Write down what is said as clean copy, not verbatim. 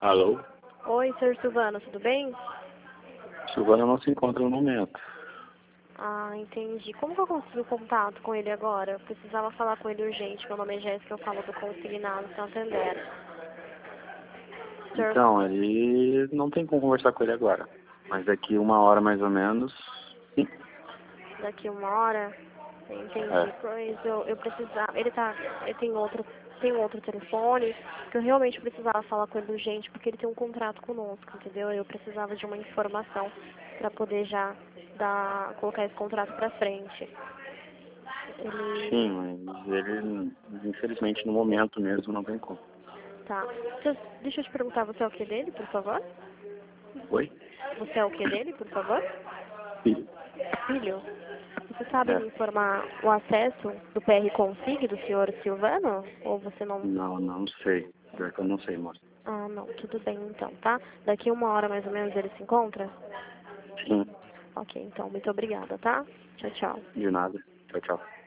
Alô? Oi, senhor Silvano, tudo bem? Silvana não se encontra no momento. Ah, entendi. Como que eu consigo contato com ele agora? Eu precisava falar com ele urgente. Meu nome é Jéssica, eu falo do Consignado Santander. Senhor, Então, ele não tem como conversar com ele agora. Mas daqui 1 hora mais ou menos, sim. daqui 1 hora? Entendi. É. Pois eu precisava. Ele tem um outro telefone que eu realmente precisava falar com ele urgente porque ele tem um contrato conosco, entendeu? Eu precisava de uma informação para poder já colocar esse contrato para frente. Ele. Sim, mas ele, infelizmente, no momento mesmo, não tem como. Tá. Deixa eu te perguntar, você é o que dele, por favor? Oi? Você é o que dele, por favor? Filho. Filho? Você sabe É. me informar o acesso do PR Consig do senhor Silvano? Ou você não... Não sei. Pior que eu não sei, moça. Ah, não. Tudo bem, então, tá? Daqui 1 hora, mais ou menos, ele se encontra? Sim, Ok, então, muito obrigada, tá? Tchau, tchau. de nada. Tchau, tchau.